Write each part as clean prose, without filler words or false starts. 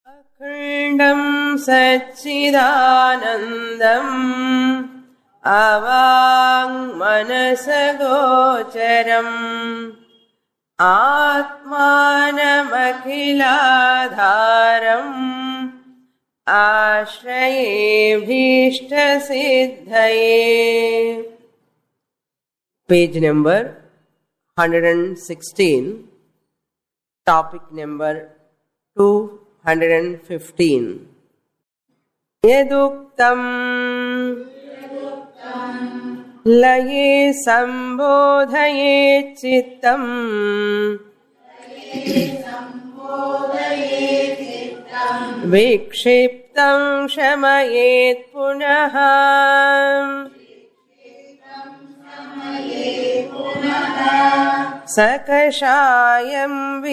अखण्डं सच्चिदानन्दम् अवाङ्मनसगोचरम् आत्मानमखिलाधारम् आश्रयेऽभीष्टसिद्धये. Page number 116, topic number 215. यदुक्तं लये सम्बोधये चित्तम् विक्षिप्तं शमयेत् पुनः सकषायं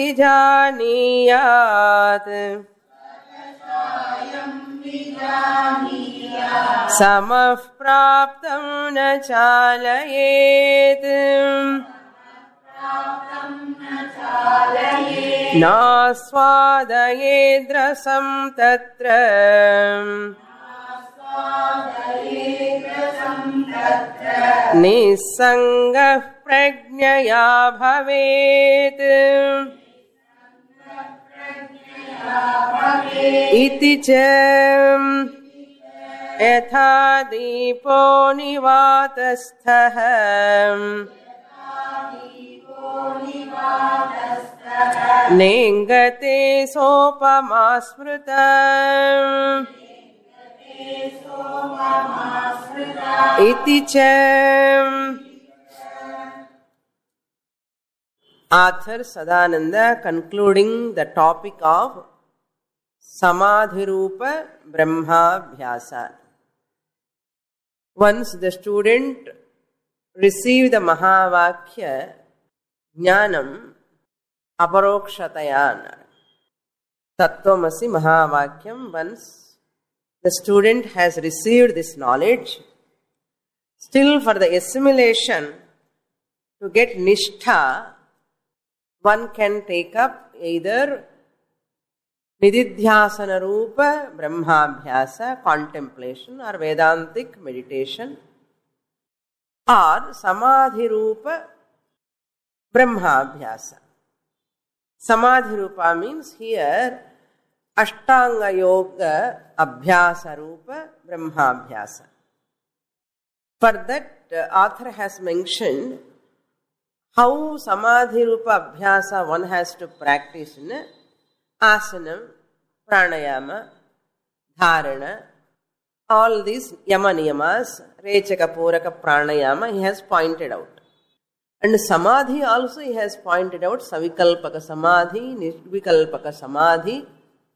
विजानीयात् समः प्राप्तं न चालयेत् नास्वादयेद्रसं तत्र निस्सङ्गः प्रज्ञया भवेत् इति च यथा दीपो निवातस्थः नेङ्गते सोपमा स्मृता इति च. Author Sadananda concluding the topic of Samadhirupa Brahmabhyasa. Once the student received the Mahavakya Jnanam Aparokshatayana Tattvamasi Mahavakyam, once the student has received this knowledge, still for the assimilation to get nishtha, one can take up either Nididhyasana Rupa Brahmabhyasa, contemplation, or Vedantic meditation, or Samadhi Rupa Brahmabhyasa. Samadhi Rupa means here Ashtanga Yoga Abhyasa Rupa Brahmabhyasa. For that, author has mentioned how Samadhi Rupa Abhyasa one has to practice in asanam, pranayama, dharana, all these yama niyamas, rechaka puraka pranayama he has pointed out. And samadhi also he has pointed out, savikalpaka samadhi, nirvikalpaka samadhi.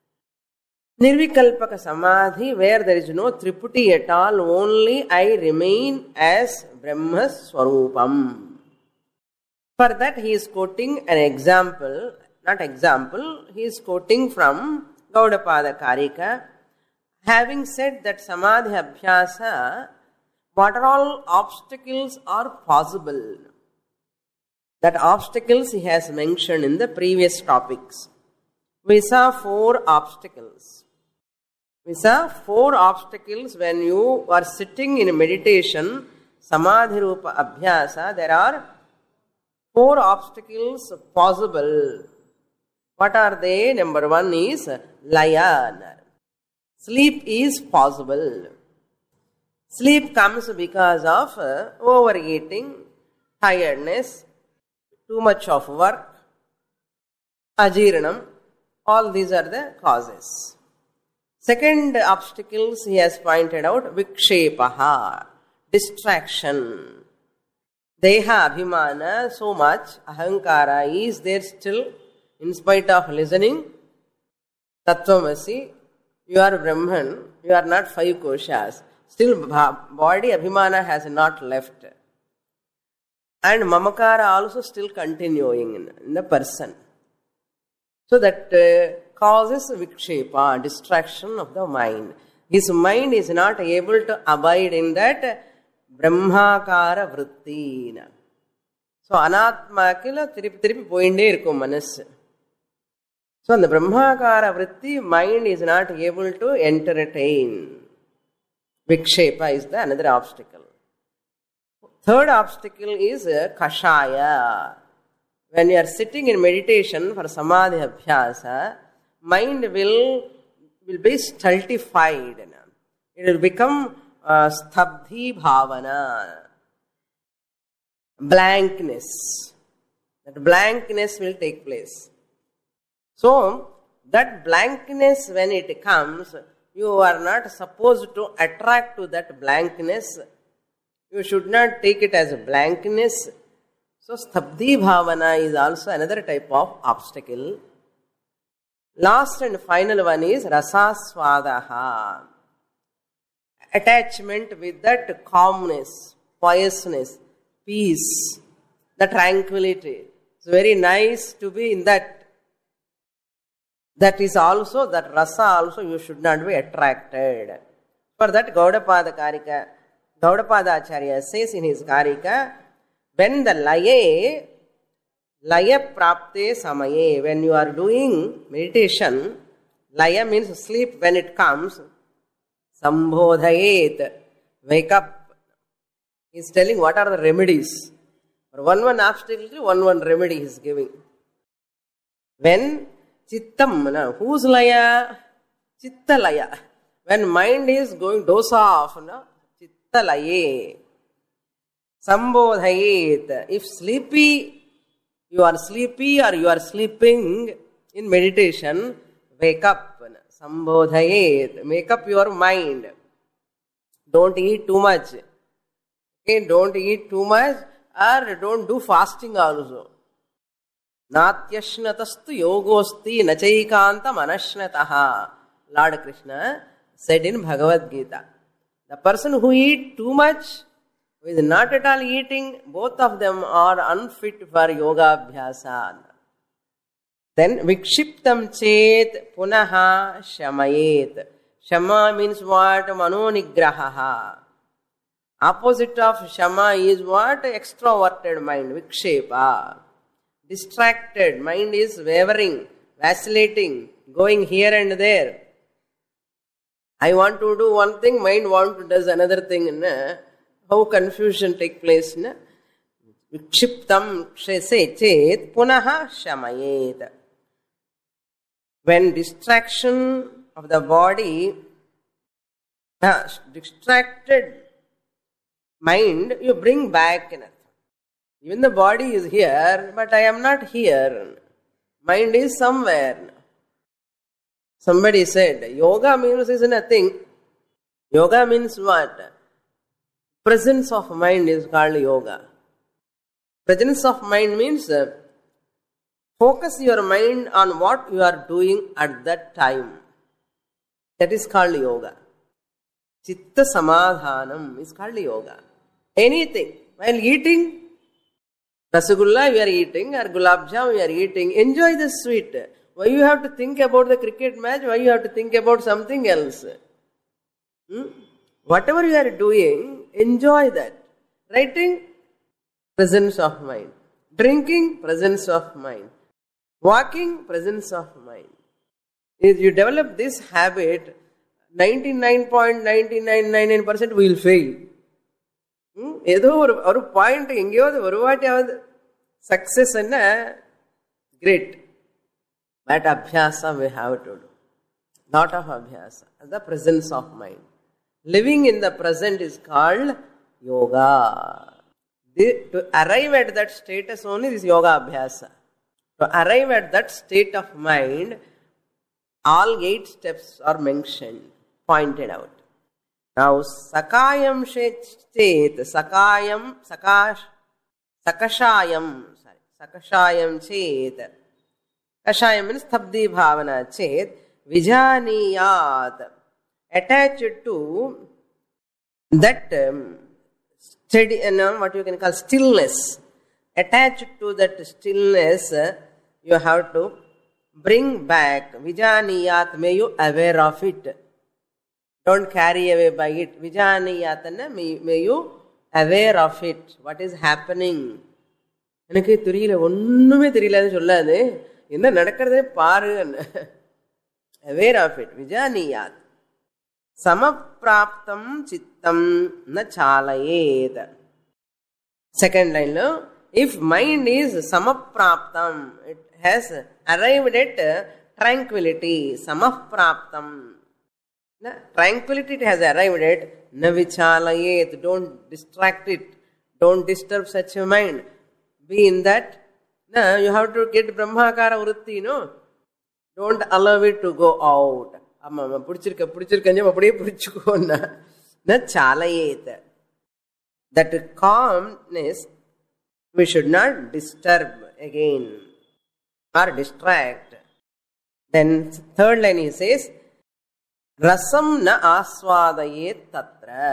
Nirvikalpaka samadhi, where there is no triputi at all, only I remain as Brahma Swarupam. For that he is quoting an example, he is quoting from Gaudapada Karika, having said that Samadhi Abhyasa, what are all obstacles are possible. That obstacles he has mentioned in the previous topics. We saw 4 obstacles. We saw 4 obstacles when you are sitting in meditation, Samadhi Rupa Abhyasa, there are 4 obstacles possible. What are they? Number 1 is Layan. Sleep is possible. Sleep comes because of overeating, tiredness, too much of work, ajiranam. All these are the causes. Second obstacles he has pointed out, vikshepaha, distraction. Deha abhimana, so much ahankara is there still, in spite of listening. Tattvamasi, you are Brahman, you are not 5 koshas. Still body abhimana has not left. And mamakara also still continuing in the person. So that causes vikshepa, distraction of the mind. His mind is not able to abide in that Brahmakara vritti. So anatmakila tiripi poinde irukum manasu. So in the Brahmakara vritti, mind is not able to entertain. Vikshepa is the another obstacle. Third obstacle is kashaya. When you are sitting in meditation for samadhi abhyasa, mind will be stultified. It will become stabdhi bhavana. Blankness. That blankness will take place. So, that blankness when it comes, you are not supposed to attract to that blankness. You should not take it as a blankness. So, stabdhi bhavana is also another type of obstacle. Last and final one is rasaswadaha. Attachment with that calmness, piousness, peace, the tranquility. It's very nice to be in that. That is also, that rasa also you should not be attracted. For that Gaudapada Acharya says in his Karika, when the laya prapte samaye, when you are doing meditation, laya means sleep when it comes, sambodhayet, wake up. He is telling what are the remedies. For one obstacle, one remedy he is giving. When Chittam, whose laya? Chitta laya. When mind is going dosa off, chitta laye. Sambodhayet. If you are sleepy or you are sleeping in meditation, wake up. Sambodhayet. Make up your mind. Don't eat too much. Okay, don't eat too much or don't do fasting also. Natyashnatastu yogosti nachaikanta manashnataha. Lord Krishna said in Bhagavad Gita. The person who eats too much, who is not at all eating, both of them are unfit for yoga abhyasa. Then vikshiptam chet punaha shamayet. Shama means what? Mano nigrahaha. Opposite of shama is what? Extroverted mind, vikshepa. Distracted, mind is wavering, vacillating, going here and there. I want to do one thing, mind wants to do another thing. How confusion take place. Vikshiptam chet punaha shamayet. When distraction of the body, distracted mind, you bring back. Even the body is here, but I am not here. Mind is somewhere. Somebody said, yoga means is nothing. Yoga means what? Presence of mind is called yoga. Presence of mind means focus your mind on what you are doing at that time. That is called yoga. Chitta samadhanam is called yoga. Anything. While eating, Rasagulla you are eating or gulab jam you are eating. Enjoy the sweet. Why you have to think about the cricket match? Why you have to think about something else? Whatever you are doing, enjoy that. Writing, presence of mind. Drinking, presence of mind. Walking, presence of mind. If you develop this habit, 99.9999% will fail. ஏதோ ஒரு point எங்கேயாவது ஒரு வாட்டியாவது success என்ன great. But அபியாசம் we have to do. Lot of abhyasa. The presence of mind. Living in the present is called yoga. To arrive at that status only is yoga abhyasa. To arrive at that state of mind, all 8 steps are mentioned, pointed out. Now, sakayam chet, sakashayam chet. Kashayam means stabdhi bhavana chet. Vijaniyat. Attached to that steady, what you can call stillness. Attached to that stillness, you have to bring back. Vijaniyat, may you aware of it. Don't carry away by it. Vijaniyatana, may you aware of it. What is happening? எனக்கு தெரியல, ஒண்ணுமே தெரியலன்னு சொல்லாது. என்ன நடக்கிறதே பாரு. Aware of it. Vijaniyat. Samapraptam chittam na chalayet. Second line, if mind is samapraptam, it has arrived at tranquility. Samapraptam. Tranquility it has arrived at. Na vichalayet. Don't distract it. Don't disturb such a mind. Be in that. No, you have to get Brahmakara Vritti, no? Don't allow it to go out. Amma pudichirukanje appadiye pudichukonna. Na chalayet. That calmness we should not disturb again or distract. Then third line he says, rasam na aswadayet tatra.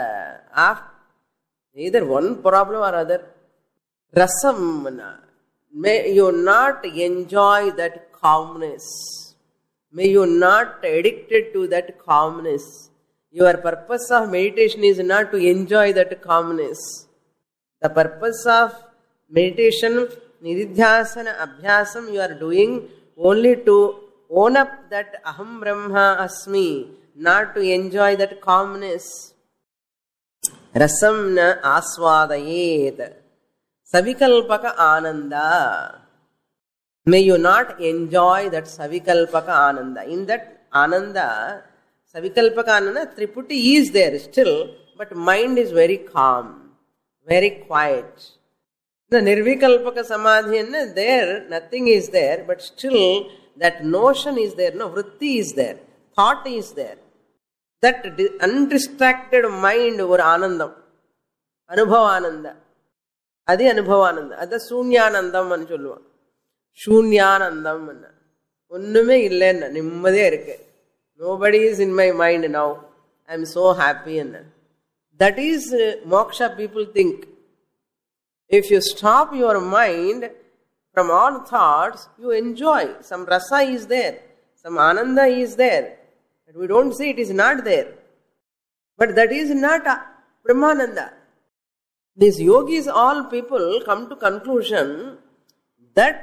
Either one problem or other. Rasam na. May you not enjoy that calmness. May you not addicted to that calmness. Your purpose of meditation is not to enjoy that calmness. The purpose of meditation, nididhyasana, abhyasam, you are doing only to own up that aham brahma asmi, not to enjoy that calmness. Rasam na aswadayet. Savikalpaka ananda. May you not enjoy that savikalpaka ananda. In that ananda, savikalpaka ananda, Triputi is there still, but mind is very calm, very quiet. The nirvikalpaka samadhi, there nothing is there, but still that notion is there, no, vritti is there, thought is there. That undistracted mind over anandam, anubhavananda. Adi anubhavananda. Ada sunyanandam anu solluva. Shunyanandam anna. Onnume illenna, nimmadhe irukku. Nobody is in my mind now. I am so happy anna. That is moksha people think. If you stop your mind from all thoughts, you enjoy. Some rasa is there. Some ananda is there. But we don't say it is not there. But that is not Brahmananda. These yogis, all people come to conclusion that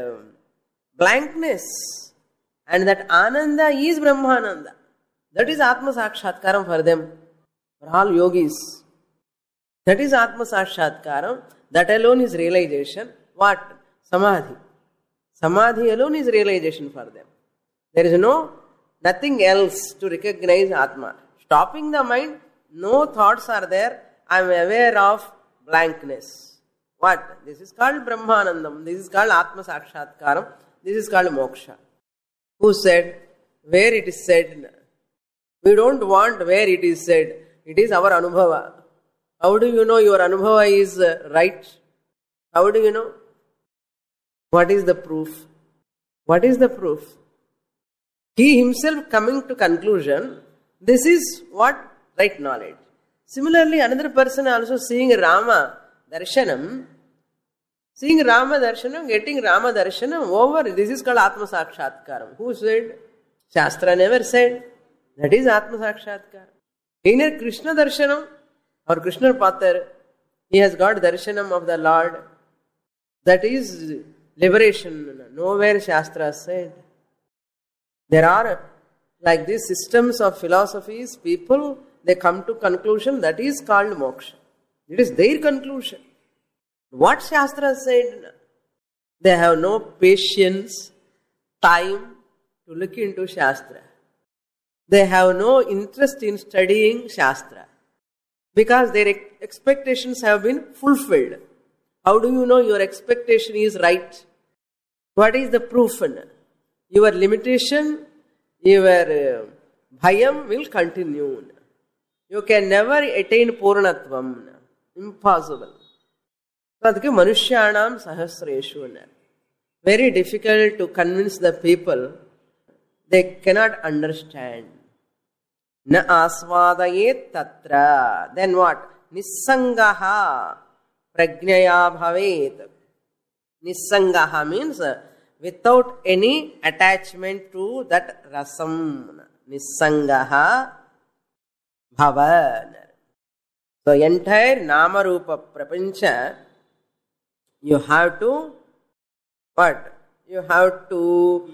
blankness and that ananda is Brahmananda. That is Atma Sakshatkaram for them. For all yogis. That is Atma Sakshatkaram. That alone is realization. What? Samadhi. Samadhi alone is realization for them. There is nothing else to recognize Atma. Stopping the mind, no thoughts are there. I am aware of blankness. What? This is called Brahmanandam. This is called Atma Sakshatkaram. This is called Moksha. Who said? Where it is said? We don't want where it is said. It is our Anubhava. How do you know your Anubhava is right? How do you know? What is the proof? What is the proof? He himself coming to conclusion, this is what? Right knowledge. Similarly, another person also seeing Rama Darshanam, getting Rama Darshanam over, this is called Atma Sakshatkaram. Who said? Shastra never said. That is Atma Sakshatkaram. In Krishna Darshanam, or Krishna Patar, he has got Darshanam of the Lord. That is liberation. Nowhere Shastra said. There are like these systems of philosophies, people, they come to conclusion that is called moksha. It is their conclusion. What Shastra said? They have no patience, time to look into Shastra. They have no interest in studying Shastra. Because their expectations have been fulfilled. How do you know your expectation is right? What is the proof? Your limitation, your bhayam will continue. You can never attain Purnatvam. Impossible. Adhike manushyanam sahasreshu. Very difficult to convince the people. They cannot understand. Na aswadayet tatra. Then what? Nissangaha prajnaya bhavet. Nissangaha means without any attachment to that rasam. Nissangaha bhavan. So entire Namarupa Prapancha, you have to what? you have to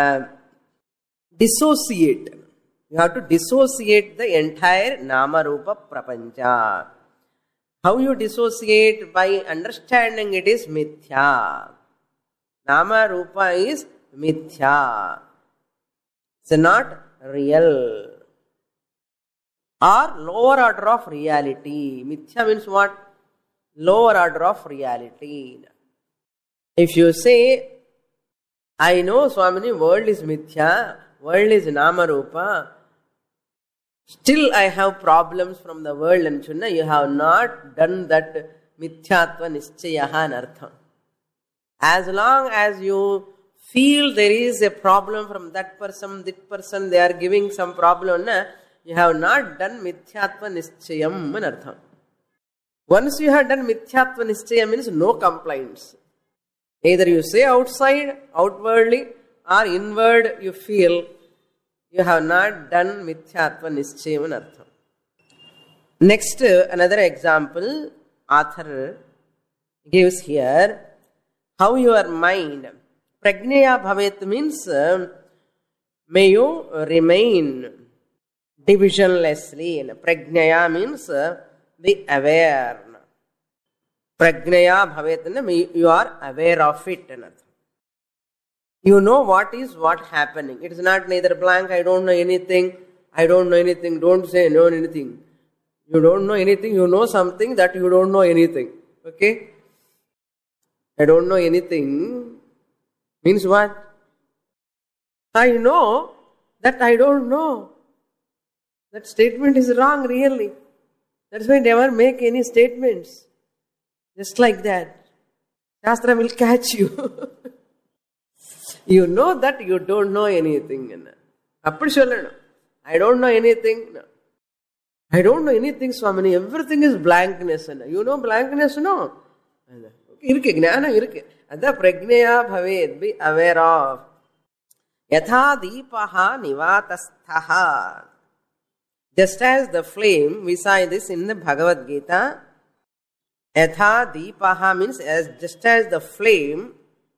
dissociate. You have to dissociate the entire Nama Rupa Prapancha. How you dissociate? By understanding it is mithya. Nama Rupa is mithya. It's not real. Or lower order of reality. Mithya means what? Lower order of reality. If you say, I know Swamini, world is mithya, world is Nama Rupa, still I have problems from the world and Chunna, you have not done that mithyatva nischayaha anartham. As long as you feel there is a problem from that person, they are giving some problem, you have not done mithyatva nischayam anartham. Once you have done mithyatva nischayam means no complaints. Either you say outside, outwardly, or inward you feel, you have not done mithyatva nischayam anartham. Next, another example, author gives here, how your mind, prajnaya bhavet means, may you remain divisionlessly. Prajnaya means, be aware. Prajnaya bhavet, you are aware of it. You know what is what happening. It is not neither blank, I don't know anything, don't say no anything. You don't know anything, you know something that you don't know anything. Okay? I don't know anything means what? I know that I don't know. That statement is wrong really. That's why never make any statements. Just like that. Shastra will catch you. You know that you don't know anything. I don't know anything. I don't know anything, Swamini. Everything is blankness. You know blankness, no? Adha prajnaya bhavet, be aware of. Yatha deepaha nivatasthaha. Just as the flame, we saw this in the Bhagavad Gita. Yatha deepaha means just as the flame,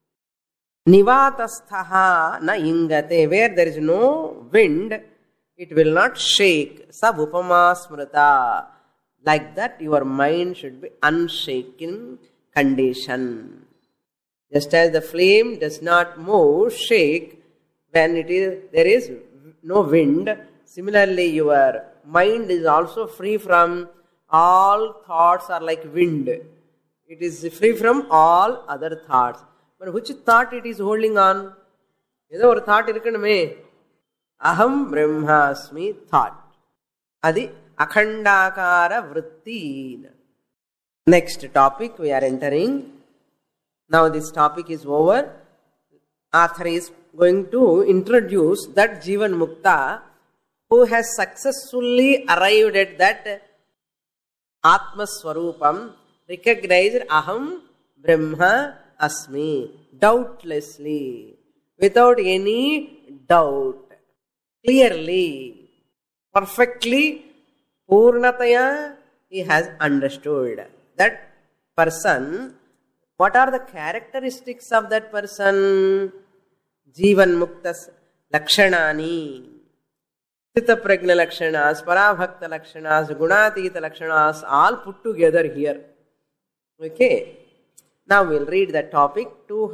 nivatasthaha na ingate, where there is no wind, it will not shake. Sab upama smrita. Like that, your mind should be unshaken condition. Just as the flame does not move, shake, when there is no wind, similarly your mind is also free from all thoughts are like wind. It is free from all other thoughts. But which thought it is holding on? Edo or thought irukkanume. Aham brahmasmi thought. Adi akhandakara vritti. Next topic we are entering. Now this topic is over. Author is going to introduce that Jivan Mukta who has successfully arrived at that Atma Swarupam, recognized Aham Brahma Asmi, doubtlessly, without any doubt, clearly, perfectly, Purnataya, he has understood. That person, what are the characteristics of that person? Jivan Muktas Lakshanani. Sthita Prajna Lakshanas, Parabhakta Lakshanas, Gunatita Lakshanas, all put together here. Okay. Now we'll read the topic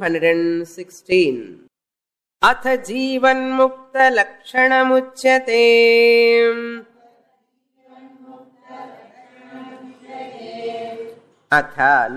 216. Atha Jivan Mukta Lakshanamuchyate. Atha,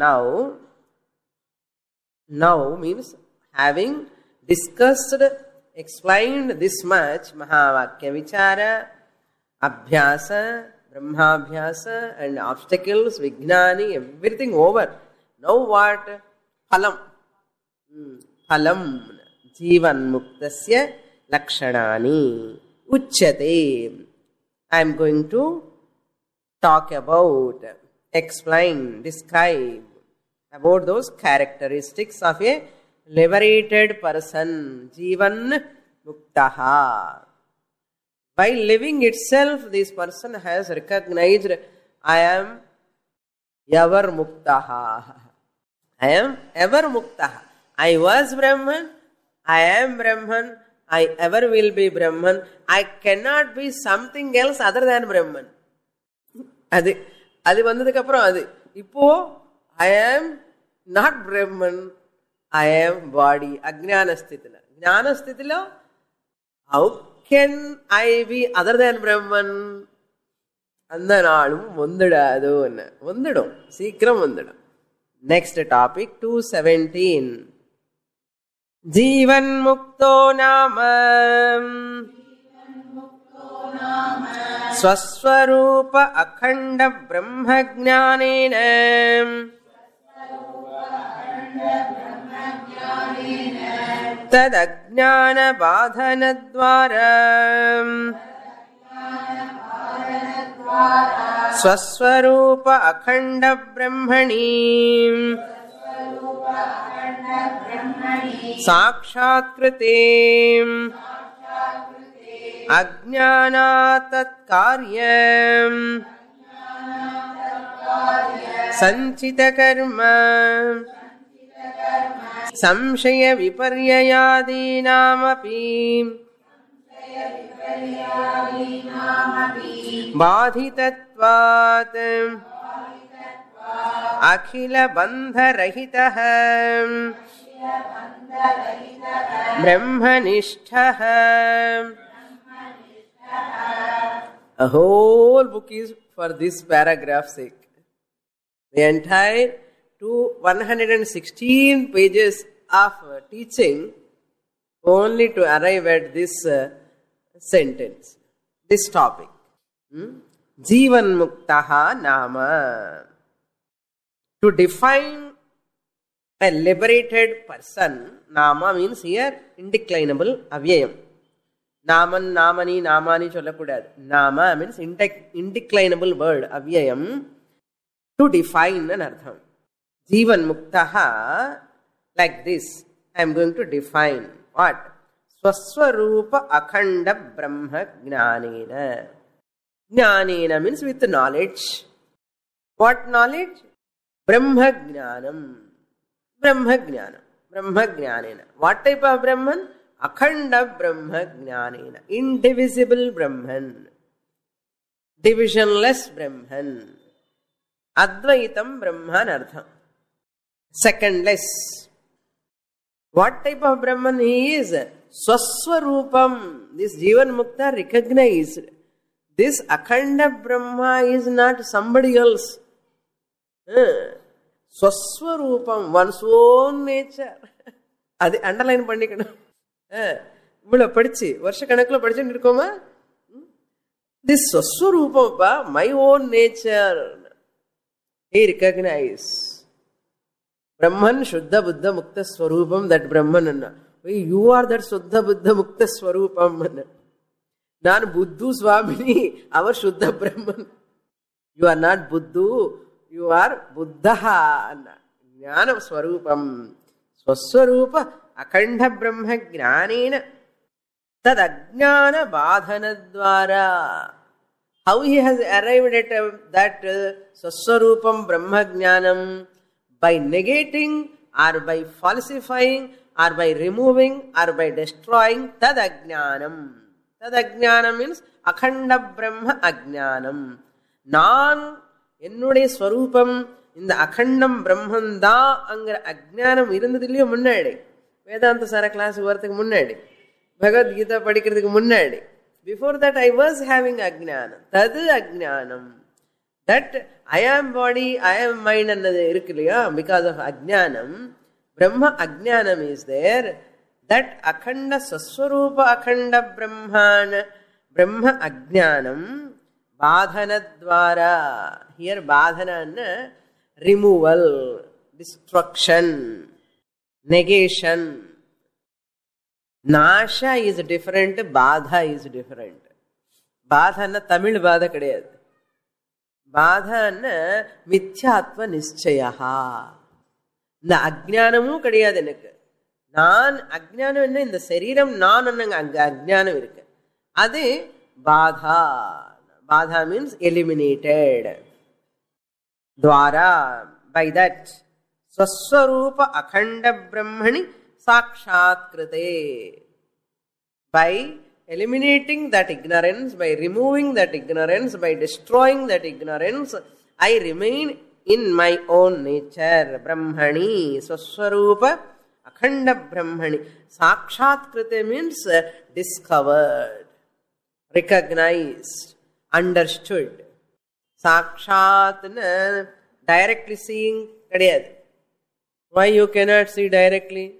now means having discussed, explained this much, Mahavakya Vichara, Abhyasa, Brahmabhyasa, and obstacles, Vijnani, everything over. Now what? Phalam. Phalam. Jivan Muktasya Lakshanani. Uchyate. I am going to talk about, explain, describe about those characteristics of a liberated person, Jivan Muktaha. By living itself, this person has recognized, I am ever Muktaha. I am ever Muktaha. I was Brahman, I am Brahman, I ever will be Brahman, I cannot be something else other than Brahman. அது வந்ததுக்கு அப்புறம் அது இப்போ I am not Brahman, I am body. அஜ்ஞான ஸ்திதில, ஞான ஸ்திதில how can I be other than Brahman? அந்த நாளும் வந்துடாதோ, வந்துடும், சீக்கிரம் வந்துடும். Next topic 217. ஜீவன் முக்தோ நாம ஸ்வஸ்வரூப அகண்ட பிரம்ம ஞானேன ததஜ்ஞான பாதனத்வாரா ஸ்வஸ்வரூப அகண்ட பிரம்மணி சாக்ஷாத்கிருதே அஜ்ஞானாத் தத்கார்யம் சஞ்சித கர்ம சம்சய விபர்யயாதீனாமபி பாதிதத்வாத் அகில பந்தரஹிதः பிரம்மனிஷ்டः. A whole book is for this paragraph's sake. The entire 116 pages of teaching only to arrive at this sentence, this topic. Jivan muktaha nama. To define a liberated person, nama means here indeclinable, avyayam. Naman, namani, namani sollakudadu. Nama means indeclinable word, avyayam. To define an artham. Jivan muktaha, like this, I am going to define what? Swaswarupa akhanda brahma jnanena. Jnanena means with knowledge. What knowledge? Brahma jnanam. Brahma jnanam. Brahma jnanena. What type of Brahman? Akhanda Brahma jnanena. Indivisible Brahman. Divisionless Brahman. Advaitam Brahman artham. Secondless. What type of Brahman he is? Swaswarupam. This Jivan Mukta recognized. This Akhanda Brahma is not somebody else. Swaswarupam, one's own nature. அது underline பண்ணிக்கணும். இவ்வளவு படிச்சு வருஷ கணக்கில் படிச்சுட்டு இருக்கோமா? This Swaswarupam, my own nature. He recognized. Brahman Shuddha Buddha Mukta Swarupam, that Brahman. You are that Shuddha Buddha Mukta Swarupam. Nan Buddhu Swamini, our Shuddha Brahman. You are not Buddhu, you are Buddha. Jnana Swarupam. Swaswarupa Akhanda Brahma Jnanena Tad Ajnana Badhanadvara. How he has arrived at that Swaswarupam Brahma Jnanam? By negating or by falsifying or by removing or by destroying Tad Ajnanam. Tad Ajnanam means Akhanda Brahma Ajnanam. நான் என்னுடைய ஸ்வரூபம் இந்த அகண்டம் பிரம்மன் தான் அங்கிற அஜ்ஞானம் இருந்தது இல்லையோ முன்னாடி, வேதாந்த சார கிளாஸ் வரதுக்கு முன்னாடி, பகவத்கீதா படிக்கிறதுக்கு முன்னாடி, before that I was having அஜ்ஞானம். தது அஜ்ஞானம். தட் ஐ ஆம் பாடி, ஐ ஆம் மைண்ட் அன்னது இருக்கு இல்லையா, பிகாஸ் ஆஃப் அஜ்ஞானம். பிரம்ம அஜ்ஞானம் இஸ் தேர். தட் அகண்ட ஸ்வஸ்வரூப அகண்ட பிரம்மான பிரம்ம அஜ்ஞானம் பாதனத்வாரா. ஹியர் பாதனான்னு removal, destruction, negation. Nasha is different, Badha is different. Badha na Tamil Badha kadayadu. Badha na Mithyatva Nischayaha. Na Ajnanamu kadayadu enakku. Naan Ajnanam enna indha Sariram naan annanga Ajnanam irukku. Adu Badha. Badha means eliminated. Dwara, by that Swaswarupa Akhanda Brahmani sakshatkrite. By eliminating that ignorance, by removing that ignorance, by destroying that ignorance, I remain in my own nature. Brahmani, Swaswarupa, Akhanda Brahmani. Sakshatkrite means discovered, recognized, understood. Sakshat, directly seeing, kadiyadu. Why you cannot see directly?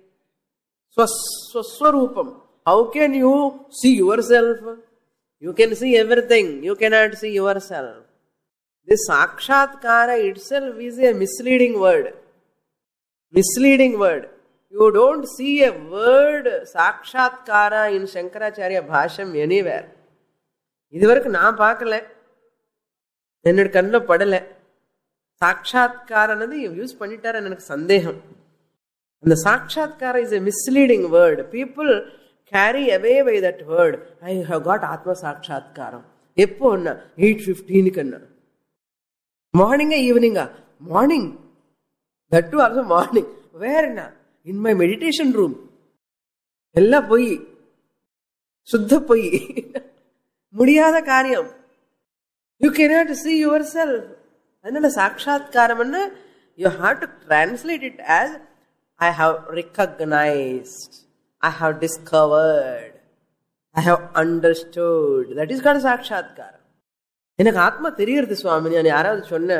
Swaswarupam. How can you see yourself? You can see everything. You cannot see yourself. This sakshatkara itself is a misleading word. Misleading word. You don't see a word sakshatkara in Shankaracharya Bhasham anywhere. இதுவரைக்கும் நான் பார்க்கல, என்னோட கண்ணில் படலை. சாட்சாத்காரனது use பண்ணிட்டாரு எனக்கு சந்தேகம். அந்த சாட்சாத்கார is a misleading word. People carry away by that word. I have got ஆத்ம சாட்சாத்காரம். எப்போ அண்ணா? 8:15 அண்ணா. மார்னிங்கா ஈவினிங்கா? Morning. That too also morning. Where அண்ணா? In my meditation room. எல்லாம் பொய், சுத்த பொய், முடியாத காரியம். You cannot see yourself. அதனால சாட்சாத்காரம் you have to translate it as I have recognized, I have discovered, I have understood. That is called சாட்சாத்காரம். எனக்கு ஆத்மா தெரியுது சுவாமி நான் யாராவது சொன்ன,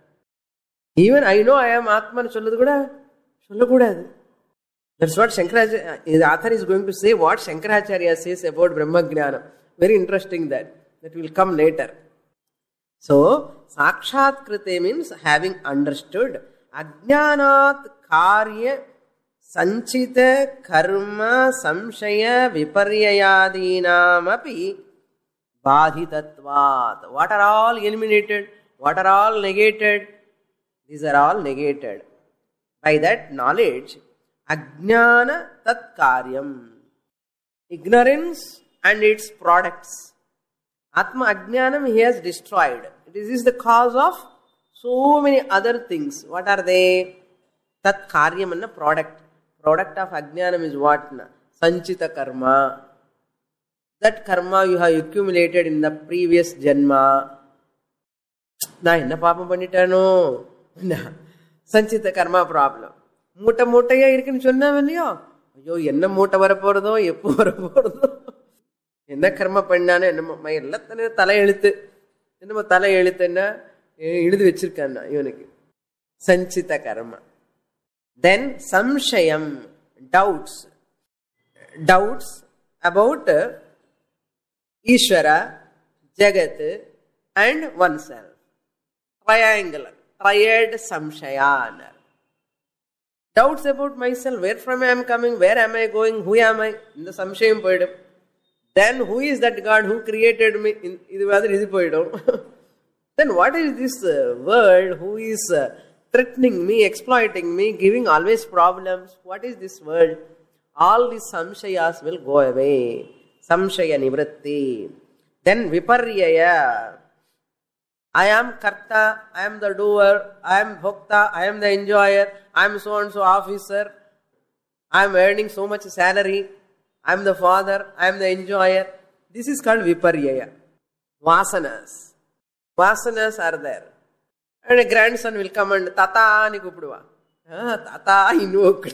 ஈவன் ஐ நோ ஐ ஆம் ஆத்மான்னு சொல்றது கூட சொல்லக்கூடாது. That's what Shankaracharya, the author is going to say what Shankaracharya says about Brahma Jnana. Very interesting that will come later. So, sakshatkrite means having understood. Ajnanat karya sanchita karma samshaya viparyayadinam api badhitatvat. What are all eliminated? What are all negated? These are all negated. By that knowledge, ajnana tat karyam. Ignorance and its products. Atma Ajnanam he has destroyed. This is the cause of so many other things. What are they? Tat karyam anna product. Product of Ajnanam is what? Sanchita karma. That karma you have accumulated in the previous janma. Na enna paapam pannitano? Sanchita karma problem. மூட்டை மூட்டையா இருக்குன்னு சொன்னாவே இல்லையோ, ஐயோ என்ன மூட்டை வரப்போறதோ, எப்போ வரப்போறதோ, என்ன கர்ம பண்ணானே, என்னமோ எல்லாத்தனையும் தலை எழுத்து, என்னமோ தலை எழுத்து என்ன எழுதி வச்சிருக்கான்னா இவனுக்கு. சஞ்சித கர்மா. தென் சம்சயம், doubts. Doubts about Ishvara, Jagat and oneself. Triangular, triad samshayana. Doubts about myself, where from I am coming, where am I going, who am I? In the samshayam poidum. Then who is that God who created me? Idu madri idu poidum. Then what is this world who is threatening me, exploiting me, giving always problems? What is this world? All these samshayas will go away. Samshaya nivritti. Then viparyaya. I am karta, I am the doer, I am bhokta, I am the enjoyer, I am so and so officer, I am earning so much salary, I am the father, I am the enjoyer. This is called viparyaya. Vasanas. Vasanas are there. And a grandson will come and tata ani kupuduva. Tata invoked.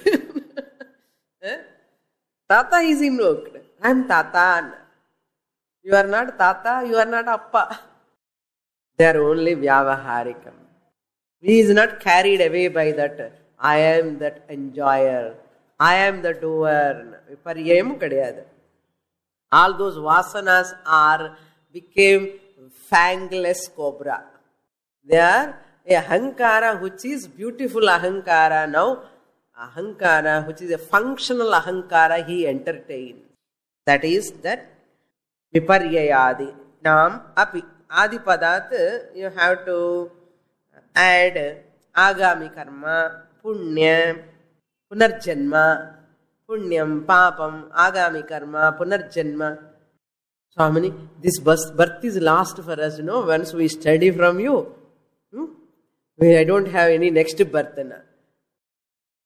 Tata is invoked. I am tata. You are not tata, you are not appa. They are only vyavaharikam. He is not carried away by that. I am that enjoyer. I am the doer. Viparyayam kadiyadu. All those vasanas became fangless cobra. They are a ahankara which is beautiful ahankara. Now ahankara which is a functional ahankara he entertains. That is that viparyayadi. Nam api. Adipadat, you have to add agami karma, punya, punarjanma, punyam, papam, agami karma, punarjanma. Swamini, this birth is lost for us, once we study from you. I don't have any next birth.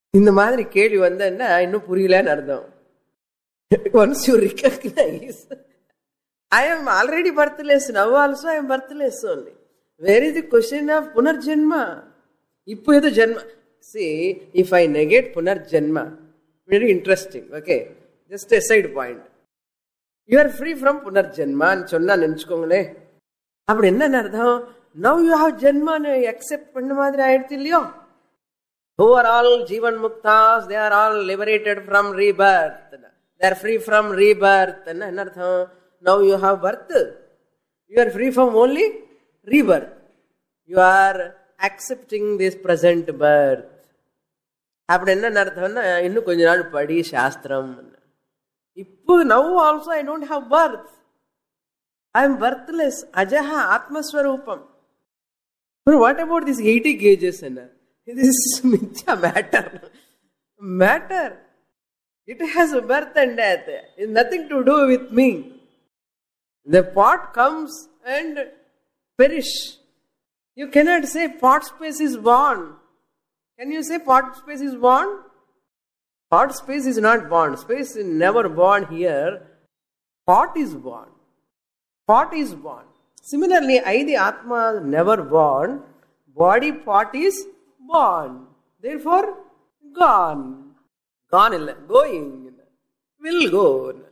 இந்த மாதிரி கேள்வி வந்தா இன்னும் புரியலன்னு அர்த்தம். Once you recognize, I am already birthless, now also I am birthless only. Where is the question of punarjanma? Ippo edu janma. See, if I negate punarjanma, very interesting, okay? Just a side point. You are free from punarjanma and sonna nenachukongale. Apdi enna ardham? Now you have janma and accept panna madri aayirudhu illaya? Who are all Jivan Muktas? They are all liberated from rebirth. They are free from rebirth. Now you have birth. You are free from only rebirth. You are accepting this present birth. அப்படி என்ன அர்த்தம்னா இன்னும் கொஞ்ச நாள் படி சாஸ்திரம். இப்போ now also I don't have birth. I am birthless. Ajaha Atmaswarupam. But what about these 80 gauges? This is mithya matter. It has a birth and death. It's nothing to do with me. The pot comes and perish. You cannot say pot space is born. Can you say pot space is born? Pot space is not born. Space is never born here. Pot is born. Pot is born. Similarly, I, the Atma, never born. Body pot is born. Therefore, gone. Gone illa. Going. Will go.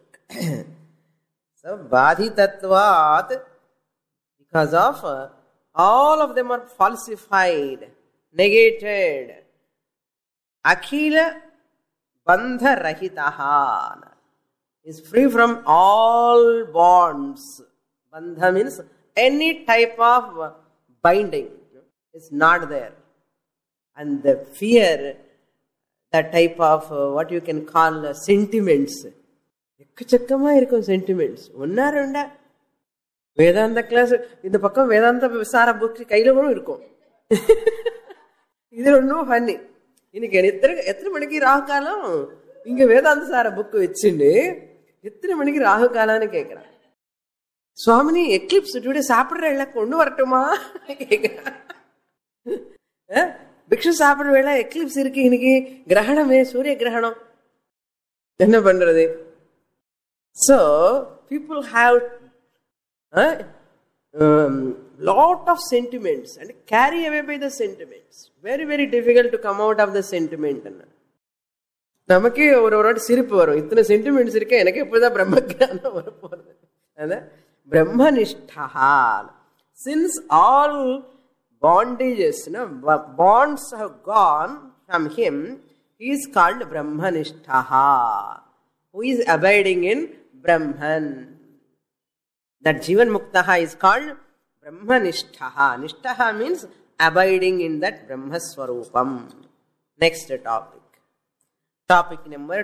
So, Badhitatvat, because of all of them are falsified, negated. Akhila Bandha Rahitaha is free from all bonds. Bandha means any type of binding is not there. And the fear, that type of what you can call sentiments. எக்கச்சக்கமா இருக்கும் sentiments. ஒன்னா ரெண்டா வேதாந்த class இந்த பக்கம் வேதாந்த Vichara book கையில கூட இருக்கும். இது ஒன்றும் பண்ணி இன்னைக்கு எத்தனை மணிக்கு ராகு காலம் இங்க வேதாந்த சார புக் வச்சுன்னு எத்தனை மணிக்கு ராகு காலான்னு கேட்கிறான். சுவாமினி எக்லிப்ஸ் டுடே சாப்பிடுற எல்லாம் கொண்டு வரட்டுமா கேட்கிறான். பிக்ஷு சாப்பிடுற வேலை எக்லிப்ஸ் இருக்கு இன்னைக்கு, கிரகணமே சூரிய கிரகணம், என்ன பண்றது? So people have lot of sentiments and carry away by the sentiments. Very very difficult to come out of the sentiment. நமக்கே ஒரு வாட்டி சிரிப்பு வரும், இத்தனை சென்டிமெண்ட்ஸ் இருக்க எனக்கு எப்படிதான் பிரம்மஜானம் வர போறது. பிரம்மனிஷ்டா, since all bondages, bonds have gone from him, he is called Brahmanishtaha, who is abiding in Brahman. That Jivan Muktaha is called Brahmanishtaha. Nishtaha means abiding in that Brahmaswarupam. Next topic. Topic number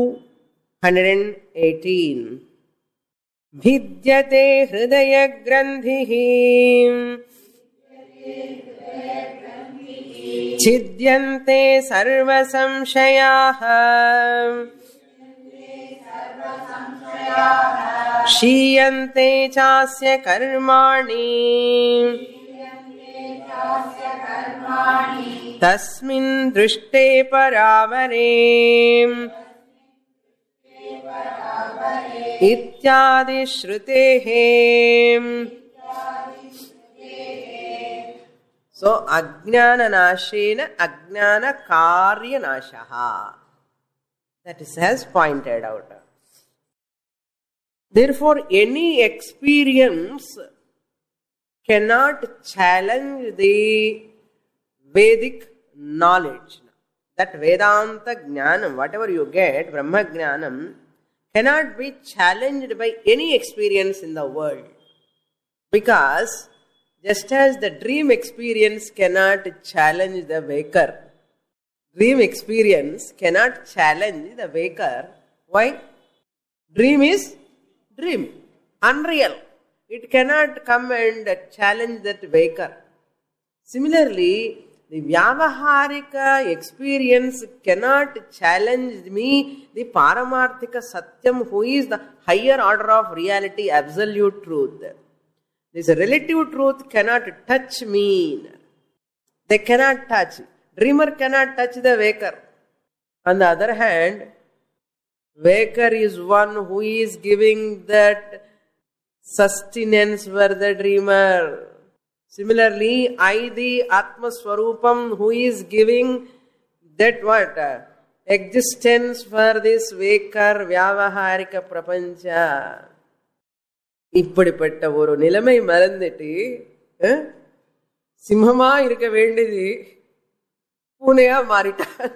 218. Bhidyate hridaya grandhihi छिद्यन्ते सर्व संशयाः क्षीयन्ते चास्य कर्माणि तस्मिन् दृष्टे परावरे इत्यादि श्रुतेः. So, ajnana nashena ajnana karya nashaha. That is as pointed out. Therefore, any experience cannot challenge the Vedic knowledge. That Vedanta Jnanam, whatever you get, Brahma Jnanam, cannot be challenged by any experience in the world. Because just as the dream experience cannot challenge the waker, dream experience cannot challenge the waker. Why? Dream is dream, unreal. It cannot come and challenge that waker. Similarly, the Vyavaharika experience cannot challenge me, the Paramarthika Satyam, who is the higher order of reality, absolute truth. This relative truth cannot touch me. They cannot touch. Dreamer cannot touch the waker. On the other hand, waker is one who is giving that sustenance for the dreamer. Similarly, I, the Atma Swarupam, who is giving that what? Existence for this waker, Vyavaharika Prapancha. இப்படிப்பட்ட ஒரு நிலைமை மறந்துட்டு சிம்மமா இருக்க வேண்டியது பூனையா மாறிட்டான்.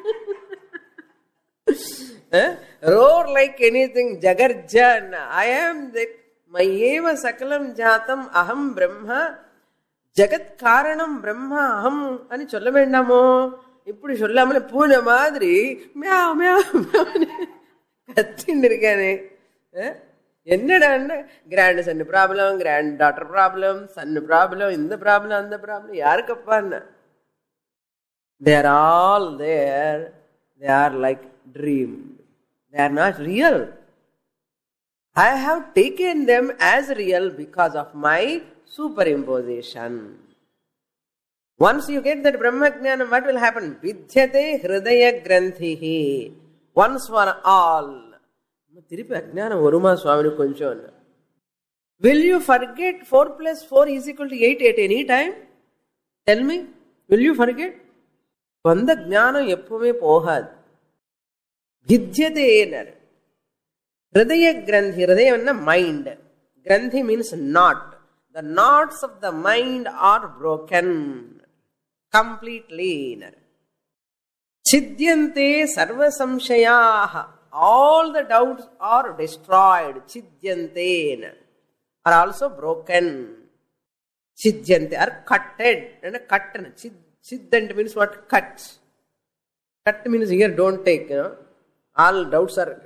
Roar like anything, Jagarjan. I am the Mayeva Sakalam Jatam Aham Brahma Jagat Karanam Brahma Aham అని சொல்ல வேண்டாமோ? இப்படி சொல்லாமல பூனை மாதிரி மியாவ் மியாவ் கத்தின்னு இருக்கானே. என்னடா grandson problem, granddaughter problem, son problem, இந்த ப்ராப்ளம், அந்த ப்ராப்ளம், யாருக்கப்பான்னு? They are all there. They are like dream. They are not real. I have taken them as real because of my superimposition. Once you get that Brahma Jnana, what will happen? Vidyate Hridaya Granthihi. Once for all. திருப்பி அஜ்ஞானம் வருமா சுவாமி கொஞ்சம்? Will you forget 4 plus 4 is equal to 8 at any time? Tell me. Will you forget? வந்த ஞானம் எப்பவுமே போகாது. வித்யதேனர் ஹிருதய கிரந்தி. ஹிருதயம்னா மைண்ட். கிரந்தி means knot. The knots of the mind are broken completely. Chidyante sarva samshayaha. All the doubts are destroyed. Chidyante are also broken. Chidyante are cutted. And cut. Chidyante means what? Cut. Cut means here don't take. All doubts are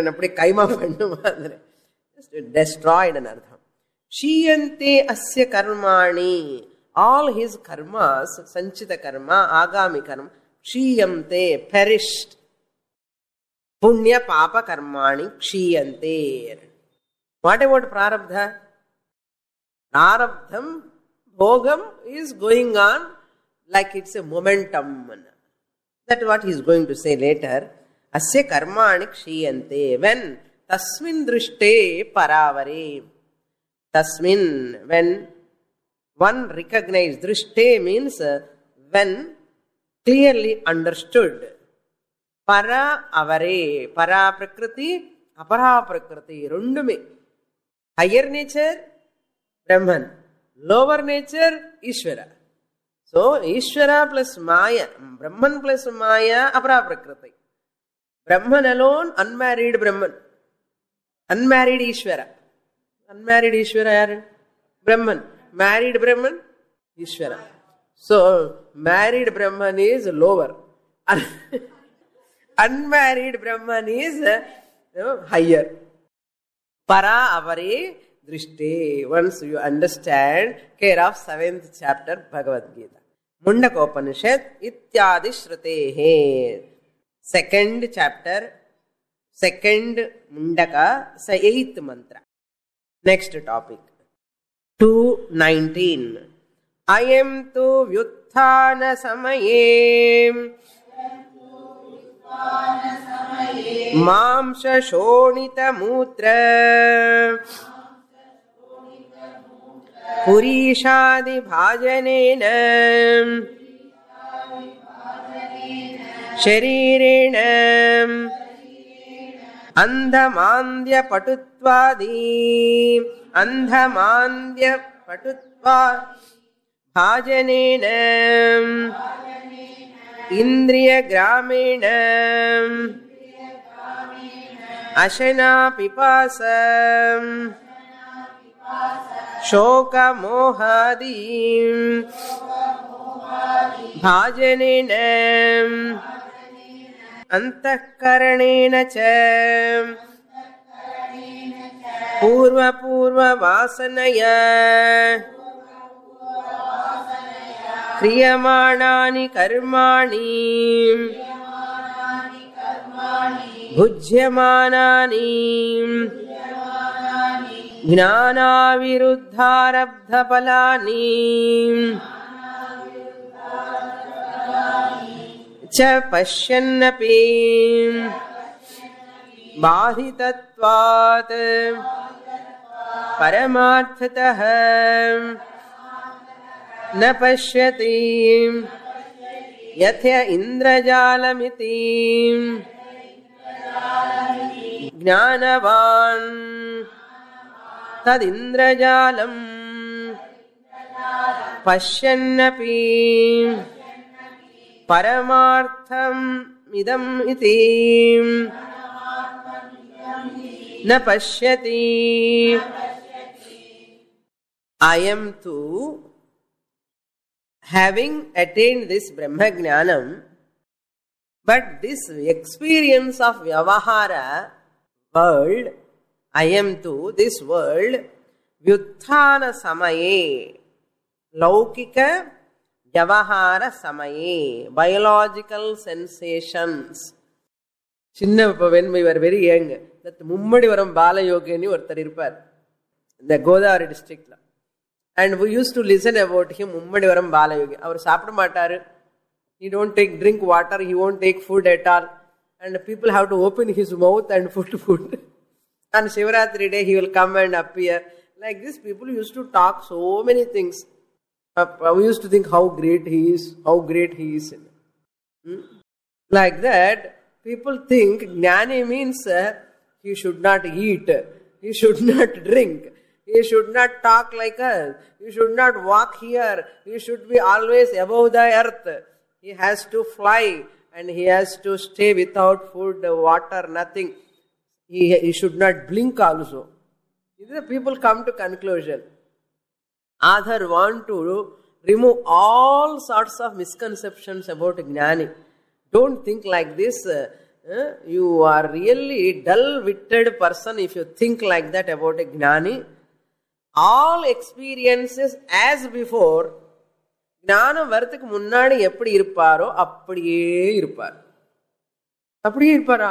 destroyed. Shiyante asya karmani. All his karmas, sanchita karma, agami karma, shiyante, perished. Punya papa karmani kshiyante. What about prarabdha? Prarabdham, bhogam is going on like it's a momentum. That's what he is going to say later. Asya karmani kshiyante. When tasmin drishte paravare. Tasmin, when one recognized. Drishte means when clearly understood. Para avare. Para prakriti, apara prakriti. Rundume. Higher nature, Brahman. Lower nature, Ishvara. So, Ishvara plus Maya. Brahman plus Maya, apara prakriti. Brahman alone, unmarried Brahman. Unmarried Ishvara. Unmarried Ishvara yaru? Brahman. Married Brahman? Ishvara. So, married Brahman is lower. Unmarried Brahman is higher. Para avare drishte. Once you understand, care of 7th chapter Bhagavad Gita. Mundakopanishad ityadi shrutehe. 2nd chapter, 2nd Mundaka, 8th mantra. Next topic. 2:19. Ayam tu vyutthana samaye Mamsha shonita mutra Purishadi bhajanena Sharirena Andhamandya patutvadi Andhamandya patutva Bhajanena Indriya gramena Ashana pipasam Shoka mohadim Bhajanena Antakaranena cha Purva purva vasanaya Kriyamanani karmani Bhujyamanani Gnana viruddharabdha palani cha pashyannapi bahitatvat paramarthatah na pashyati yathya indrajalamiti ಜ್ಞಾನವಾನ್ ತದಿಂದ್ರಜಾಲಂ ಪಶ್ಯನ್ನಪಿ ಪರಮಾರ್ಥಂ ಇದಂ ಇತಿ ನ ಪಶ್ಯತಿ. I am too, having attained this Brahma Jnanam, but this experience of Vyavahara world, I am too, this world, Vyuthana Samaye, Laukika Vyavahara Samaye, biological sensations. Chinna, when we were very young, that Mummadivaram Balayogini orthar irupar, the Godavari district. And we used to listen about him, Mummadivaram Balayogi. Our sapadu maataru. He don't drink water, he won't take food at all. And people have to open his mouth and put food. On Shivaratri day, he will come and appear. Like this, people used to talk so many things. We used to think how great he is, how great he is. Like that, people think Jnani means he should not eat, he should not drink, he should not talk like us, he should not walk here, he should be always above the earth. He has to fly and he has to stay without food, water, nothing. He should not blink also. The people come to conclusion. Author want to remove all sorts of misconceptions about Jnani. Don't think like this. You are really dull-witted person if you think like that about a Jnani. All experiences as before, ஞானம் வரத்துக்கு முன்னாடி எப்படி இருப்பாரோ அப்படியே இருப்பார். அப்படியே இருப்பாரா?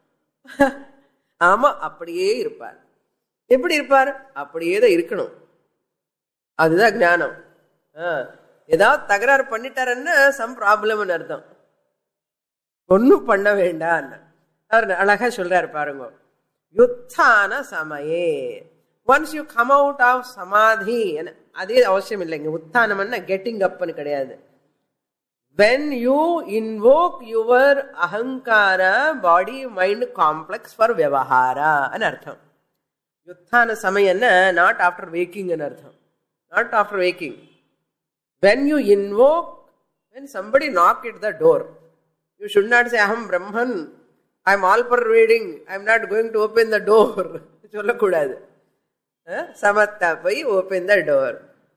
ஆமா, அப்படியே இருப்பார். எப்படி இருப்பார்? அப்படியே தான் இருக்கணும். அதுதான் ஞானம். ஏதாவது தகராறு பண்ணிட்டாருன்னா சம் ப்ராப்ளம்னு அர்த்தம். ஒன்னும் பண்ண வேண்டாம். அவர் அழகா சொல்றாரு பாருங்க. யுத்தான சமயே, once you come out of samadhi, அதே அவசியம் இல்லைங்க. உத்தானம்னா கெட்டிங் அப்னு கிடையாது. when you invoke your ahankara body mind complex for vyavahara anu artham. Uthana samayana not after waking anu artham. Not after waking. When you invoke, when somebody knock at the door, you should not say aham brahman, I am all pervading, I am not going to open the door. சொல்லக்கூடாது. Samatta pai open the door.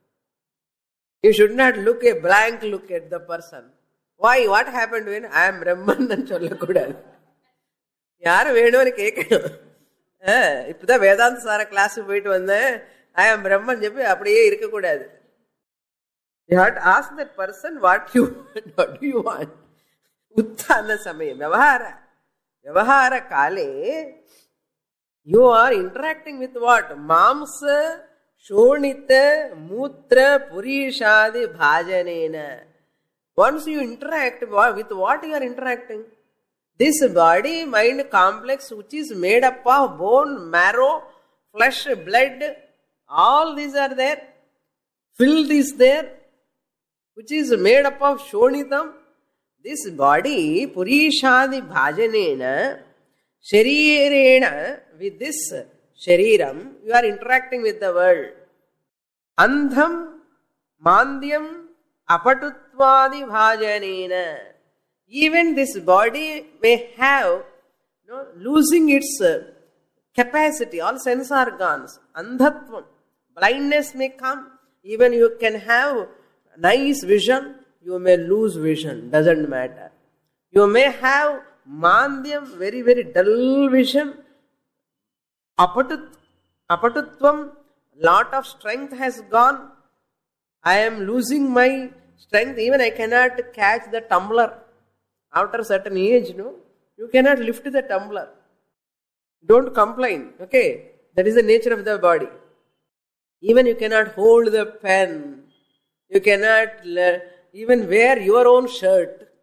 You should not look a blank look at the person. Why? What happened when I am Brahman? And சொல்லக்கூடாது. யாரு வேணும்னு கேட்கணும். இப்பதான் வேதாந்த சார class போயிட்டு வந்தேன், I am Brahman చెప్పி அப்படியே இருக்கக்கூடாது. You have to ask that person what do you want. உத்தான சமயம் விவகார காலே you are interacting with what? Mamsa, Shonita, Mutra, Purishadi, Bhajanena. Once you interact, with what you are interacting? This body, mind complex which is made up of bone, marrow, flesh, blood, all these are there. Filth is there, which is made up of Shonitam. This body, Purishadi, Bhajanena, Sharirena, with this Shariram, you are interacting with the world. Andham, Mandyam, Apatutvadi Bhajanena. Even this body may have losing its capacity, all sense organs. Andhatvam, blindness may come. Even you can have nice vision, you may lose vision, doesn't matter. You may have Mandyam, very, very dull vision. Apatutvam, lot of strength has gone. I am losing my strength. Even I cannot catch the tumbler. After a certain age, you cannot lift the tumbler. Don't complain. Okay, that is the nature of the body. Even you cannot hold the pen. You cannot even wear your own shirt.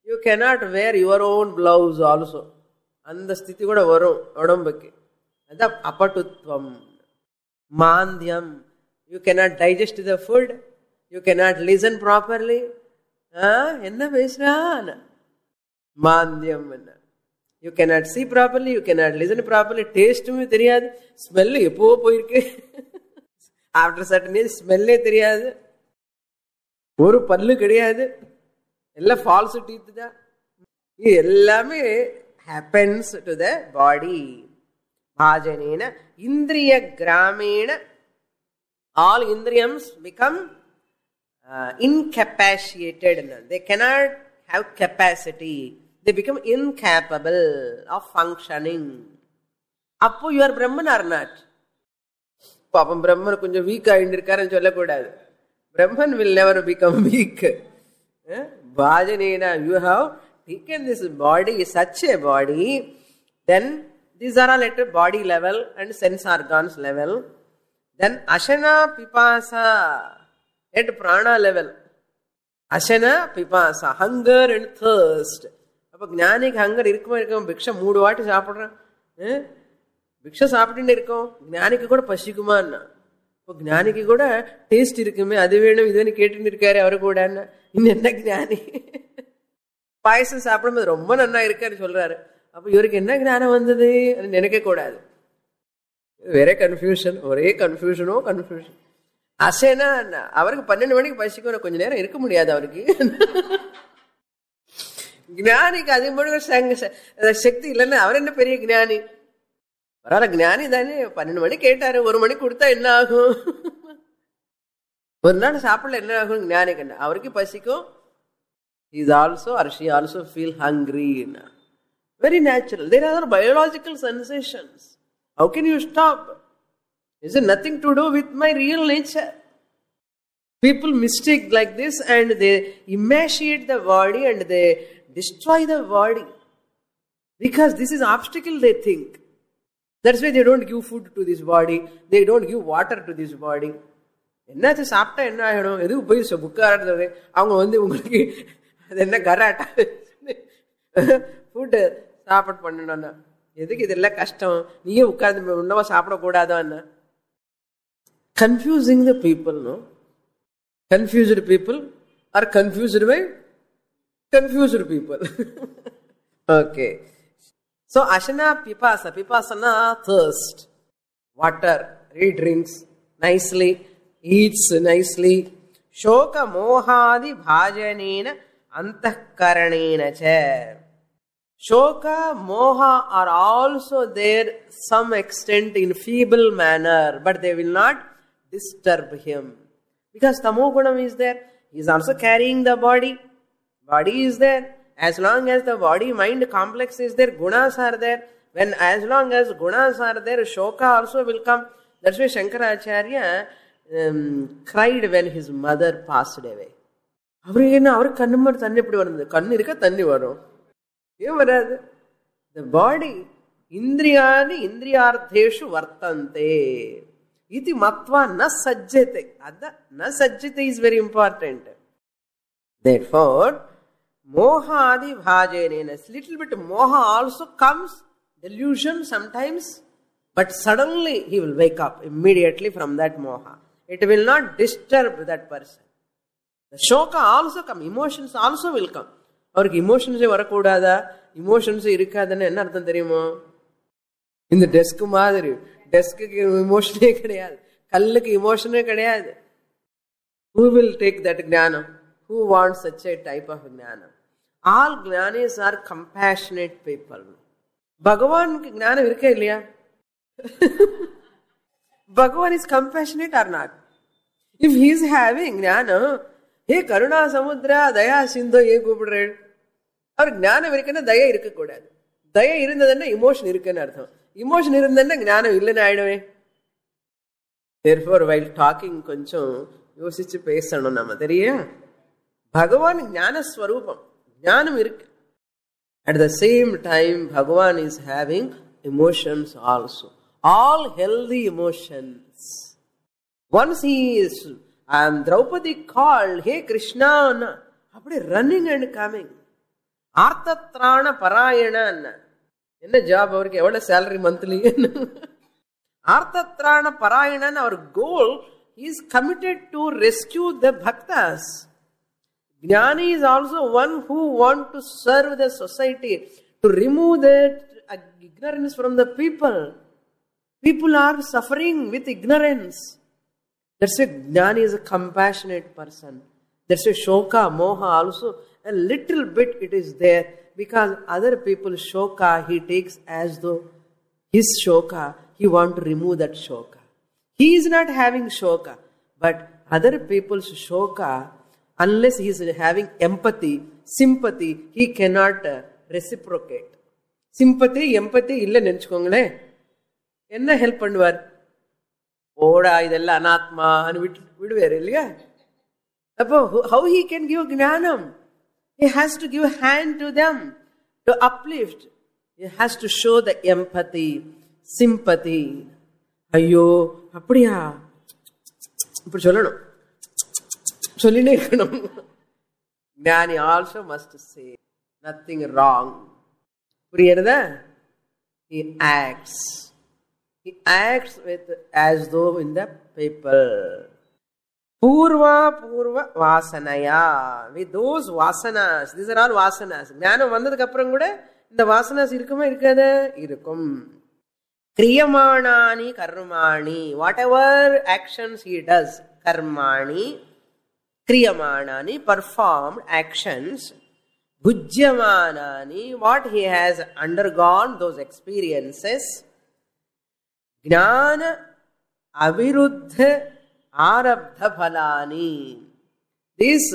You cannot wear your own blouse also. அந்த ஸ்திதி கூட வரும் உடம்புக்கு. அதான் அபட்டுத்வம். மாந்தியம். You cannot digest the food. You cannot listen properly. என்ன பேசுறான்? மாந்தியம். You cannot see properly. You cannot listen properly. டேஸ்ட்டுமே தெரியாது. Smell எப்போ போயிருக்கு. ஆஃப்டர் சர்டன் ஏஜ் ஸ்மெல்லே தெரியாது. ஒரு பல்லு கிடையாது. எல்லாம் ஃபால்ஸ் டீத் தான். இது எல்லாமே happens to the body. Bhajanena indriya gramena, all indriyams become incapacitated. They cannot have capacity. They become incapable of functioning. Appo you are Brahman or not? Papam Brahman konjam weak ஆயிண்டிருக்காருன்னு சொல்லக்கூடாது. Brahman will never become weak. Bhajanena, you have taken this body, such a body, then these are all at a body level and sense organs level. Then ashana pipasa at prana level. Ashana pipasa, hunger and thirst. அப்போ ஞானிக்கு hunger இருக்குமா இருக்கும்? பிக்ஷை 3 வாட்டி சாப்பிட்றேன், பிக்ஷை சாப்பிட்டுன்னு இருக்கோம். ஞானிக்கு கூட பசிக்குமான்னா? இப்போ ஞானிக்கு கூட டேஸ்ட் இருக்குமே, அது வேணும் இதுன்னு கேட்டுன்னு இருக்காரு அவரு கூட. இன்னும் என்ன ஞானி பாயசம் சாப்பிடும்போது ரொம்ப நன்னா இருக்காரு சொல்றாரு. அப்போ இவருக்கு என்ன ஞானம் வந்தது நினைக்க கூடாது. வேற கன்ஃபியூஷன், ஒரே கன்ஃபியூஷனோ கன்ஃபியூஷன். அசேனா அவருக்கு 12 மணிக்கு பசிக்கும், கொஞ்ச நேரம் இருக்க முடியாது அவருக்கு. ஞானிக்கு அது சக்தி இல்லைன்னா அவர் என்ன பெரிய ஞானி? பரவாயில்ல, ஞானி தானே. 12 மணி கேட்டாரு, 1 மணி கொடுத்தா என்ன ஆகும்? ஒரு நாள் சாப்பிடல என்ன ஆகும்? ஞானிக்கு அவருக்கு பசிக்கும். He is also or she also feel hungry. Very natural. There are biological sensations. How can you stop? Is it nothing to do with my real nature? People mistake like this and they emaciate the body and they destroy the body. Because this is obstacle they think. That's why they don't give food to this body. They don't give water to this body. என்னாச்சு சாப்பிட்டா என்ன ஆகிடும்? எதுக்கு போய் புக்காரது? அவங்க உங்களுக்கு அது என்ன கராட்டா ஃபுட்டு சாப்பாடு பண்ணணும்னா எதுக்கு இதெல்லாம் கஷ்டம்? நீயே உட்கார்ந்து உணவா சாப்பிடக்கூடாதான்னு confusing the people. No, confused people are confused by confused people. Okay, so அஷனா பிபாசா, பிபாசனா thirst, water, he drinks nicely, eats nicely. Shoka mohadi bhajanena antahkaranena cha. Shoka, moha are also there some extent in feeble manner, but they will not disturb him. Because tamo gunam is there, he is also carrying the body. Body is there. As long as the body mind complex is there, gunas are there. When as long as gunas are there, shoka also will come. That's why Shankaracharya cried when his mother passed away. அவருக்கு என்ன, அவருக்கு கண்ணு மாதிரி தண்ணி எப்படி வருது? கண்ணு இருக்க தண்ணி வரும், ஏன் வராது? The body இந்திரியானி இந்திரியார்த்தேஷு வர்த்தந்தே இது மத்வா ந சஜ்ஜதே. அதான் ந சஜ்ஜதே is very important. Therefore mohadi bhajanena, little bit moha also comes, delusion sometimes, but suddenly he will wake up immediately from that moha. It will not disturb that person. The shoka also come, emotions also will come. அவருக்கு இமோஷன்ஸே வரக்கூடாதா? Emotions இருக்காதுன்னு என்ன அர்த்தம் தெரியுமோ? இந்த desk மாதிரி, டெஸ்க்கு இமோஷனே கிடையாது, கல்லுக்கு இமோஷனே கிடையாது. Who will take that ஞானம்? Who wants such a type of ஞானம்? All Gnanis are compassionate people. பகவானுக்கு ஞானம் இருக்கே இல்லையா? Bhagavan is compassionate or not? If he is having ஞானம், ஹே கருணா சமுத்திரா தயா சிந்தோ ஏ கூப்பிடுறேன், அவருக்கு ஞானம் இருக்குன்னா தயா இருக்கக்கூடாது. தயா இருந்ததுன்னா இமோஷன் இருக்குன்னு அர்த்தம். இமோஷன் இருந்ததுன்னா ஞானம் இல்லைன்னு ஆயிடுவேன். Therefore while talking கொஞ்சம் யோசிச்சு பேசணும் நம்ம, தெரியும்? பகவான் ஞான ஸ்வரூபம், ஞானம் இருக்கு. At the same time Bhagavan is having emotions also, all healthy emotions. Once he is Draupadi called, hey Krishna, அப்படி running and coming. ஆர்த்தத்ராண பராயணன். என்ன ஜாப் அவருக்கு, எவ்வளவு சேலரி மந்த்லி? ஆர்த்தத்ராண பராயணன். அவர் goal, he is committed to rescue the bhaktas. Jnani is also one who want to serve the society, to remove the ignorance from the people. People are suffering with ignorance. That's why Jnani is a compassionate person. That's why shoka, moha also a little bit it is there, because other people's shoka he takes as though his shoka, he want to remove that shoka. He is not having shoka, but other people's shoka, unless he is having empathy, sympathy, he cannot reciprocate. Sympathy, empathy illa nenchukongle, enna help பண்ணுவார்? ஓடா இதெல்லாம் அனாத்மா anu விடுவார் இல்லையா? அப்போ how he can give gnanam? He has to give hand to them, to uplift. He has to show the empathy, sympathy. ஐயோ அப்படியா, இப்படி சொல்லணும், சொல்லினே இருக்கணும். ஞானி also must say nothing wrong. புரியுறதா? He acts. He acts with as though in the people. Purva vasanaya. With those vasanas. These are all vasanas. ஞானம் வந்ததுக்கு அப்புறம் கூட இந்த வாசனாஸ் இருக்குமா இருக்காதா? இருக்கும். Kriyamānāni karmāni. Whatever actions he does, karmāni, kriyamānāni, performed actions, bhujyamānāni, what he has undergone, those experiences, gnāna aviruddha arabdha phalāni. This,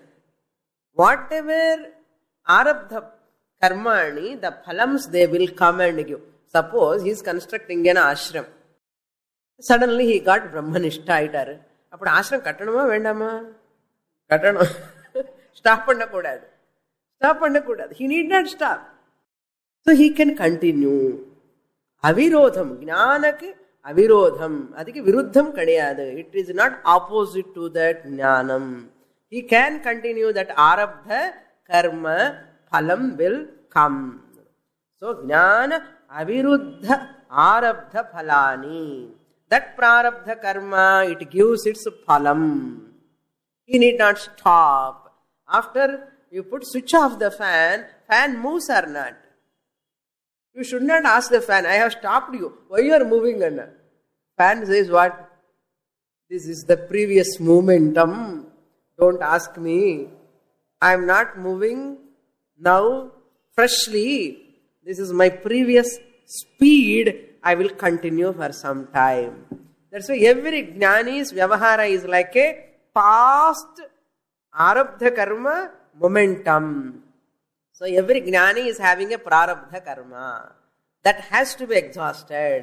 whatever arabdha karmāni, the phalams they will come and give. Suppose he is constructing an ashram. Suddenly he got Brahmanishta ஆயிட்டாரு. அப்படி ஆசிரம் கட்டணுமா வேண்டாமா? கட்டணும். Stop பண்ணக்கூடாது. Stop பண்ணக்கூடாது. He need not stop. So he can continue. அவிரோதம், ஞானக்கு அவிரோதம், அதுக்கு விருத்தம் கிடையாது. It is not opposite to that ஞானம். He can continue that arabdha karma phalam will come. So ஞான aviruddha arabdha phalani. That prarabdha karma, it gives its phalam. He need not stop. After you put switch off the fan, fan moves or not? You should not ask the fan, I have stopped you, why you are moving? Fan says what? This is the previous momentum, don't ask me. I am not moving now freshly. This is my previous speed. I will continue for some time. That's why every jnani's vyavahara is like a past arabdha karma momentum. So every jnani is having a prarabdha karma that has to be exhausted.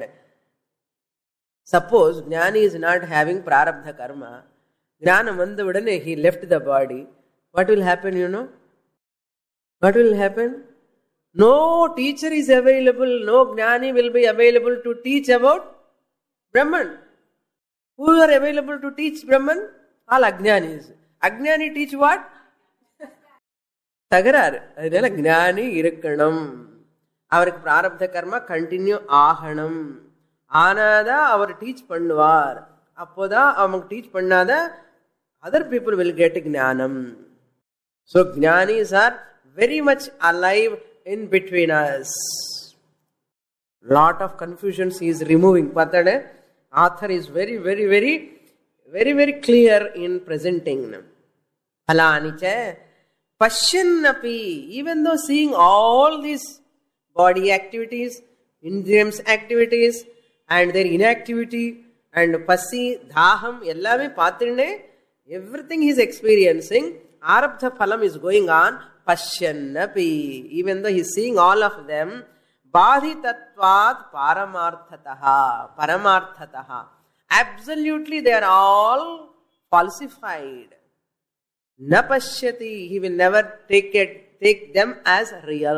Suppose jnani is not having prarabdha karma, jnana vanda udane he left the body. What will happen, you know? What will happen? No teacher is available, no jnani will be available to teach about Brahman. Who are available to teach Brahman? All ajnanis. Ajnani teach what? Tagarar. Adala jnani irukkanam. Avarku prarabdha karma continue ஆகணும். ஆனாதா அவர் teach பண்ணுவார். அப்போதான் அவங்க teach பண்ணாதா other people will get ஞானம். So jnanis are very much alive in between us. Lot of confusions he is removing. Pathade, author is very clear in presenting. Phalanicha pashyannapi. Even though seeing all these body activities, indriyams activities and their inactivity and pasi, dhaham, ellame paathirne, everything he is experiencing, arabdha phalam is going on. Pashyannapi. Even though he is seeing all of them, badhitatvat paramarthataha. Absolutely they are all falsified. Na pashyati. He will never take them as real.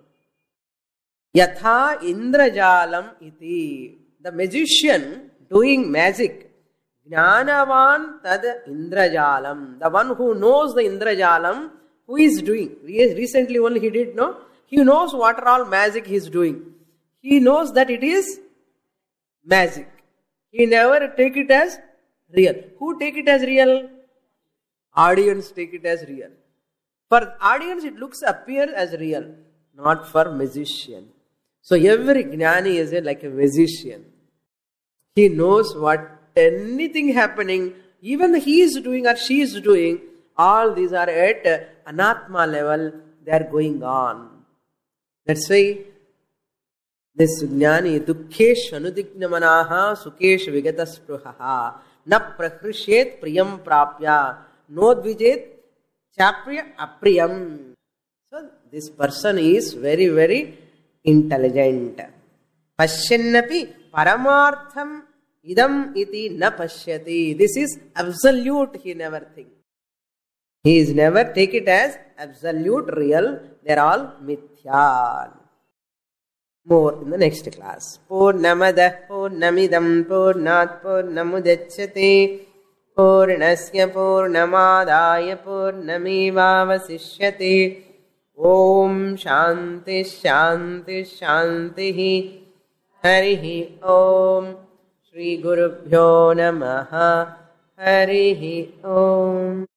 Yatha indrajalam iti. The magician doing magic. Jnanavan tad indrajalam. The one who knows the indrajalam who is doing. Recently only he did, no? He knows what are all magic he is doing. He knows that it is magic. He never take it as real. Who take it as real? Audience take it as real. For audience it appears as real, not for magician. So every jnani is like a magician. He knows what anything happening, even he is doing or she is doing, all these are at anatma level, they are going on. That's why this jnani dukkhesh anudignamanaha sukesh vigataspruhaha na prahrushet priyam prapya nodvijet chapya apriyam. So this person is very, very intelligent. Pashyannapi paramartham idam iti na pashyati. This is absolute, he never thinks. He is never take it as absolute real. They are all mithya. More in the next class. Purnamadah purnamidam purnat purnamudachyate purnasya purnamadaya purnamevavasishyate. Om Shanti Shanti Shanti. Harihi Om. Shri Gurubhyo Namaha. Harihi Om.